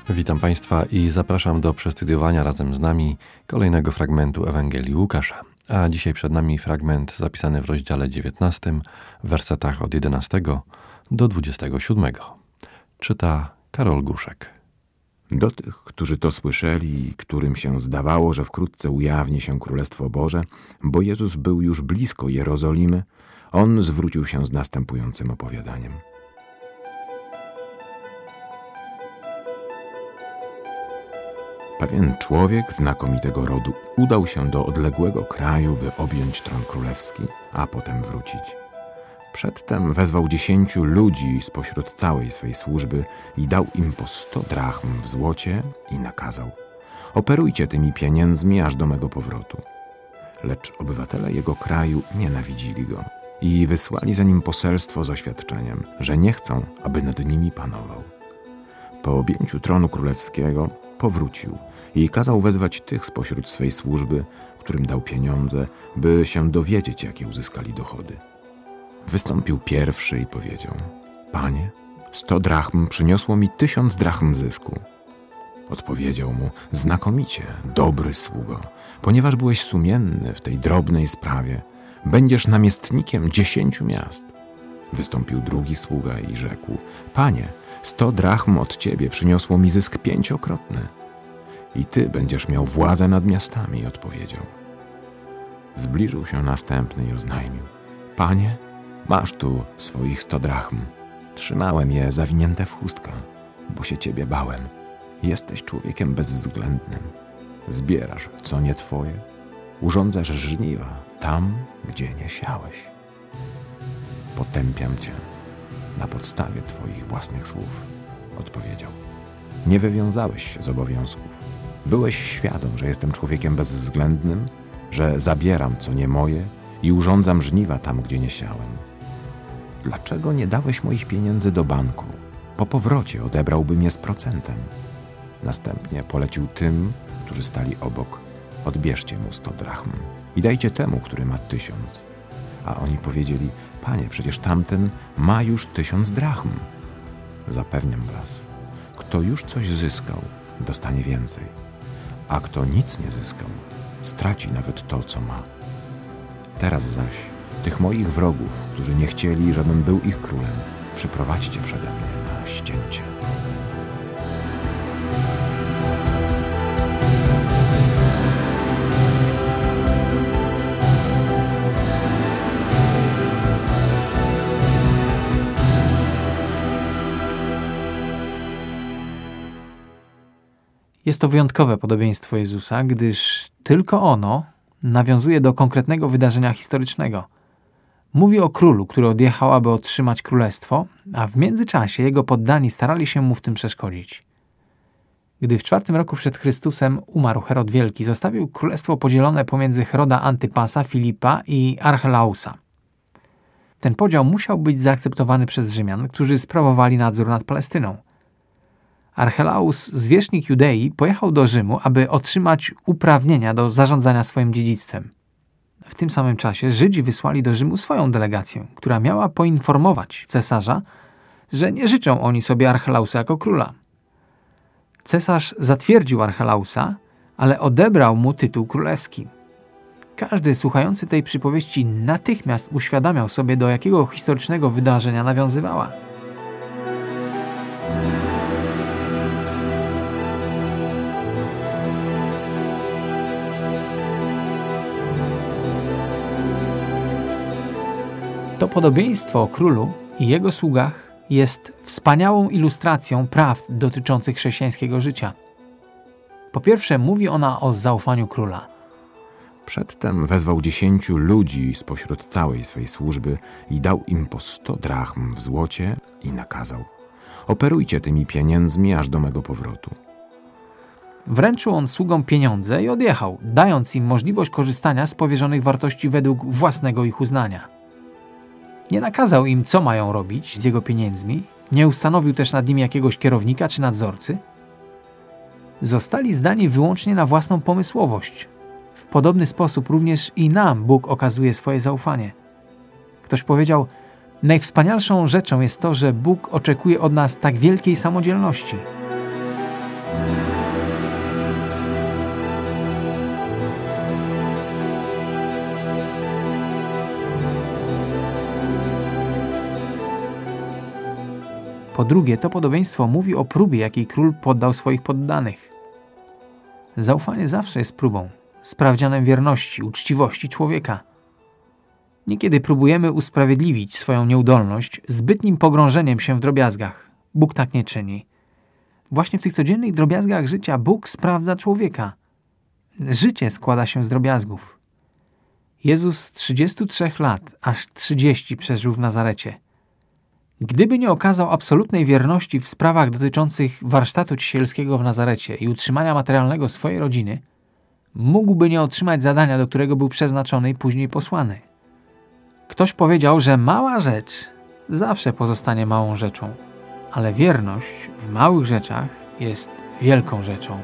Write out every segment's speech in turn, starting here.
Witam Państwa i zapraszam do przestudiowania razem z nami kolejnego fragmentu Ewangelii Łukasza. A dzisiaj przed nami fragment zapisany w rozdziale 19, w wersetach od 11 do 27. Czyta Karol Guszek. Do tych, którzy to słyszeli i którym się zdawało, że wkrótce ujawni się Królestwo Boże, bo Jezus był już blisko Jerozolimy, On zwrócił się z następującym opowiadaniem. Pewien człowiek znakomitego rodu udał się do odległego kraju, by objąć tron królewski, a potem wrócić. Przedtem wezwał 10 ludzi spośród całej swej służby i dał im po 100 drachm w złocie i nakazał: operujcie tymi pieniędzmi aż do mego powrotu. Lecz obywatele jego kraju nienawidzili go i wysłali za nim poselstwo z oświadczeniem, że nie chcą, aby nad nimi panował. Po objęciu tronu królewskiego powrócił i kazał wezwać tych spośród swej służby, którym dał pieniądze, by się dowiedzieć, jakie uzyskali dochody. Wystąpił pierwszy i powiedział: Panie, 100 drachm przyniosło mi 1000 drachm zysku. Odpowiedział mu: znakomicie, dobry sługo, ponieważ byłeś sumienny w tej drobnej sprawie, będziesz namiestnikiem 10 miast. Wystąpił drugi sługa i rzekł: Panie, 100 drachm od ciebie przyniosło mi zysk 5-krotny. I ty będziesz miał władzę nad miastami, odpowiedział. Zbliżył się następny i oznajmił: Panie, masz tu swoich 100 drachm. Trzymałem je zawinięte w chustkę, bo się ciebie bałem. Jesteś człowiekiem bezwzględnym. Zbierasz, co nie twoje. Urządzasz żniwa tam, gdzie nie siałeś. Potępiam cię na podstawie twoich własnych słów, odpowiedział. Nie wywiązałeś się z obowiązków. Byłeś świadom, że jestem człowiekiem bezwzględnym, że zabieram, co nie moje i urządzam żniwa tam, gdzie nie siałem. Dlaczego nie dałeś moich pieniędzy do banku? Po powrocie odebrałbym je z procentem. Następnie polecił tym, którzy stali obok: odbierzcie mu 100 drachm i dajcie temu, który ma 1000. A oni powiedzieli: Panie, przecież tamten ma już 1000 drachm. Zapewniam was, kto już coś zyskał, dostanie więcej, a kto nic nie zyskał, straci nawet to, co ma. Teraz zaś tych moich wrogów, którzy nie chcieli, żebym był ich królem, przyprowadźcie przede mnie na ścięcie. Jest to wyjątkowe podobieństwo Jezusa, gdyż tylko ono nawiązuje do konkretnego wydarzenia historycznego. Mówi o królu, który odjechał, aby otrzymać królestwo, a w międzyczasie jego poddani starali się mu w tym przeszkodzić. Gdy w 4. roku przed Chrystusem umarł Herod Wielki, zostawił królestwo podzielone pomiędzy Heroda Antypasa, Filipa i Archelausa. Ten podział musiał być zaakceptowany przez Rzymian, którzy sprawowali nadzór nad Palestyną. Archelaus, zwierzchnik Judei, pojechał do Rzymu, aby otrzymać uprawnienia do zarządzania swoim dziedzictwem. W tym samym czasie Żydzi wysłali do Rzymu swoją delegację, która miała poinformować cesarza, że nie życzą oni sobie Archelausa jako króla. Cesarz zatwierdził Archelausa, ale odebrał mu tytuł królewski. Każdy słuchający tej przypowieści natychmiast uświadamiał sobie, do jakiego historycznego wydarzenia nawiązywała. To podobieństwo o królu i jego sługach jest wspaniałą ilustracją prawd dotyczących chrześcijańskiego życia. Po pierwsze, mówi ona o zaufaniu króla. Przedtem wezwał 10 ludzi spośród całej swej służby i dał im po 100 drachm w złocie i nakazał: operujcie tymi pieniędzmi aż do mego powrotu. Wręczył on sługom pieniądze i odjechał, dając im możliwość korzystania z powierzonych wartości według własnego ich uznania. Nie nakazał im, co mają robić z jego pieniędzmi, nie ustanowił też nad nimi jakiegoś kierownika czy nadzorcy. Zostali zdani wyłącznie na własną pomysłowość. W podobny sposób również i nam Bóg okazuje swoje zaufanie. Ktoś powiedział: najwspanialszą rzeczą jest to, że Bóg oczekuje od nas tak wielkiej samodzielności. Po drugie, to podobieństwo mówi o próbie, jakiej król poddał swoich poddanych. Zaufanie zawsze jest próbą, sprawdzianem wierności, uczciwości człowieka. Niekiedy próbujemy usprawiedliwić swoją nieudolność zbytnim pogrążeniem się w drobiazgach. Bóg tak nie czyni. Właśnie w tych codziennych drobiazgach życia Bóg sprawdza człowieka. Życie składa się z drobiazgów. Jezus z 33 lat, aż 30 przeżył w Nazarecie. Gdyby nie okazał absolutnej wierności w sprawach dotyczących warsztatu ciesielskiego w Nazarecie i utrzymania materialnego swojej rodziny, mógłby nie otrzymać zadania, do którego był przeznaczony i później posłany. Ktoś powiedział, że mała rzecz zawsze pozostanie małą rzeczą, ale wierność w małych rzeczach jest wielką rzeczą.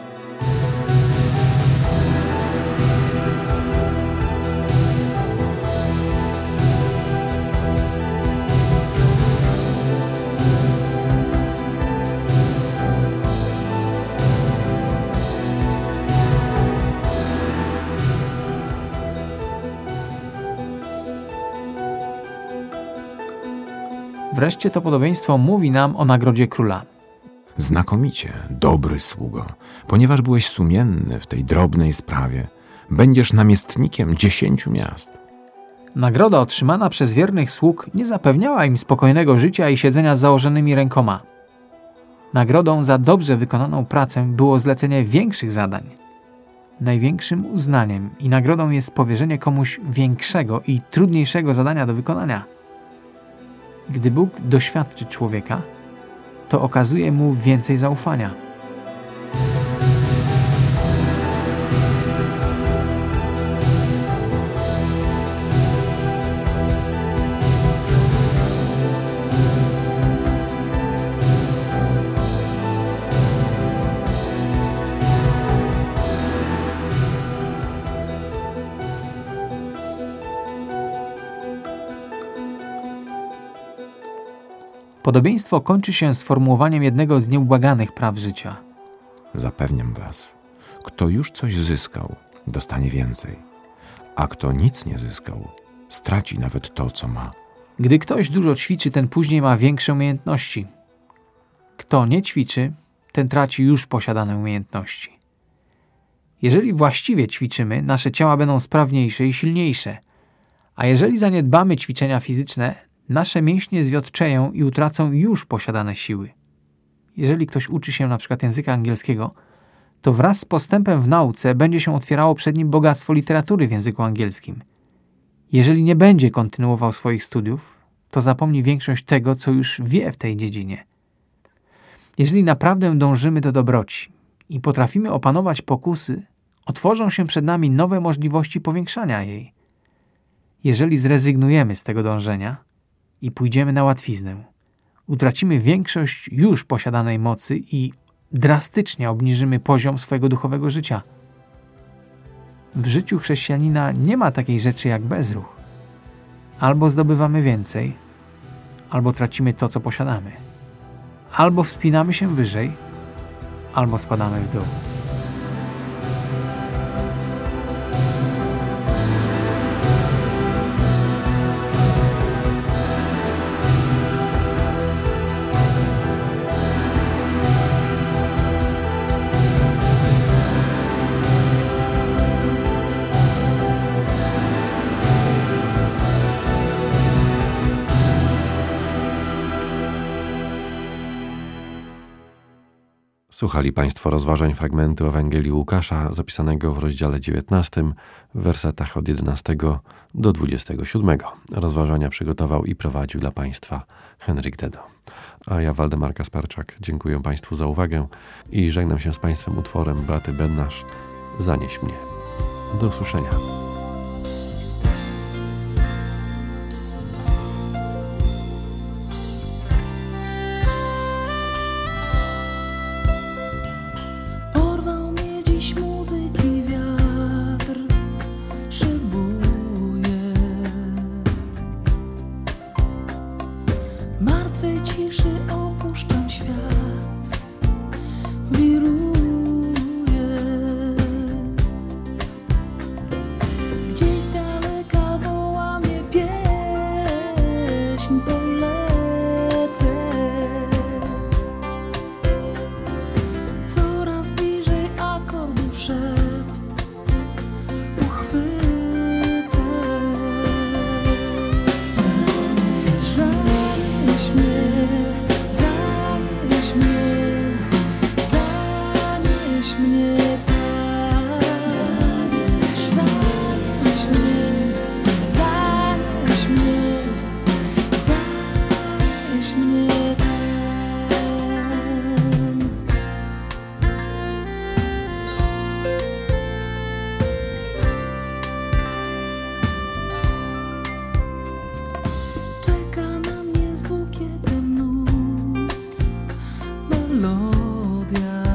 Wreszcie to podobieństwo mówi nam o nagrodzie króla. Znakomicie, dobry sługo, ponieważ byłeś sumienny w tej drobnej sprawie, będziesz namiestnikiem 10 miast. Nagroda otrzymana przez wiernych sług nie zapewniała im spokojnego życia i siedzenia z założonymi rękoma. Nagrodą za dobrze wykonaną pracę było zlecenie większych zadań. Największym uznaniem i nagrodą jest powierzenie komuś większego i trudniejszego zadania do wykonania. Gdy Bóg doświadczy człowieka, to okazuje mu więcej zaufania. Podobieństwo kończy się sformułowaniem jednego z nieubłaganych praw życia. Zapewniam was, kto już coś zyskał, dostanie więcej, a kto nic nie zyskał, straci nawet to, co ma. Gdy ktoś dużo ćwiczy, ten później ma większe umiejętności. Kto nie ćwiczy, ten traci już posiadane umiejętności. Jeżeli właściwie ćwiczymy, nasze ciała będą sprawniejsze i silniejsze, a jeżeli zaniedbamy ćwiczenia fizyczne, nasze mięśnie zwiotczeją i utracą już posiadane siły. Jeżeli ktoś uczy się na przykład języka angielskiego, to wraz z postępem w nauce będzie się otwierało przed nim bogactwo literatury w języku angielskim. Jeżeli nie będzie kontynuował swoich studiów, to zapomni większość tego, co już wie w tej dziedzinie. Jeżeli naprawdę dążymy do dobroci i potrafimy opanować pokusy, otworzą się przed nami nowe możliwości powiększania jej. Jeżeli zrezygnujemy z tego dążenia i pójdziemy na łatwiznę, utracimy większość już posiadanej mocy i drastycznie obniżymy poziom swojego duchowego życia. W życiu chrześcijanina nie ma takiej rzeczy jak bezruch. Albo zdobywamy więcej, albo tracimy to, co posiadamy. Albo wspinamy się wyżej, albo spadamy w dół. Słuchali Państwo rozważań fragmentu Ewangelii Łukasza zapisanego w rozdziale 19 w wersetach od 11 do 27. Rozważania przygotował i prowadził dla Państwa Henryk Dedo. A ja, Waldemar Kasperczak, dziękuję Państwu za uwagę i żegnam się z Państwem utworem Beaty Bednarz Zanieś mnie. Do usłyszenia. Martwej ciszy opuszczam świat. Wiruje melodia.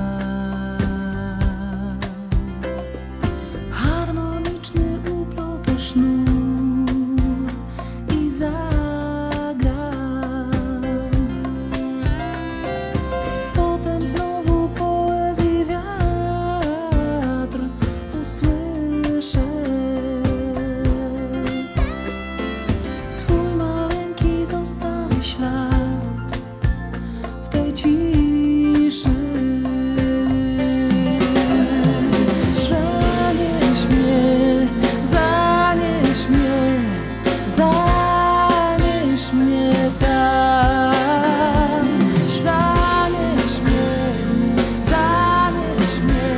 Harmoniczny uplotę sznur i zagram. Potem znowu poezji wiatr usłyszę. Swój maleńki zostawi ślad w tej ciszy. Zanieś mnie, zanieś mnie, zanieś mnie tam. Zanieś mnie, zanieś mnie,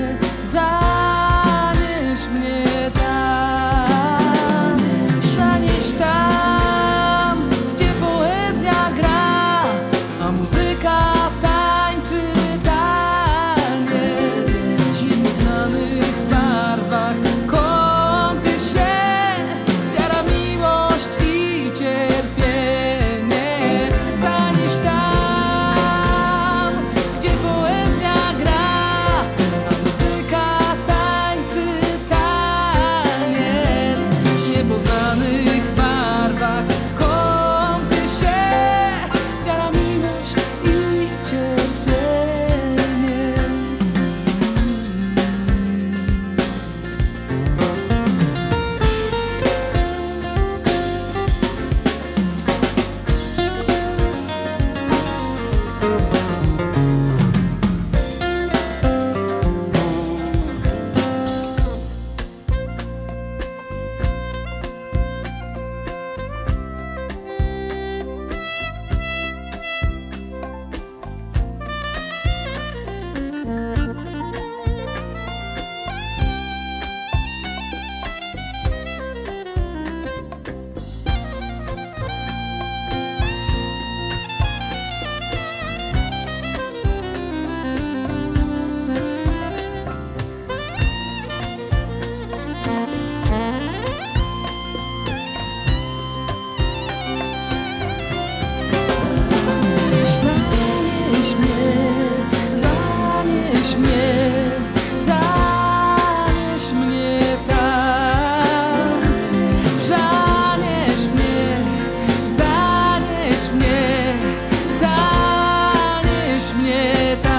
zanieś mnie tam. Zanieś tam, gdzie poezja gra, a muzyka tańczy taniec. W nieznanych barwach kąpie się wiara, miłość i cierpienie. Zanieś tam, gdzie poezja gra, a muzyka tańczy taniec. W niepoznanych barwach kąpie się wiara, miłość i cierpienie. Zanieś mnie, zanieś mnie, zanieś mnie tam. Zanieś mnie, zanieś mnie, zanieś mnie tam.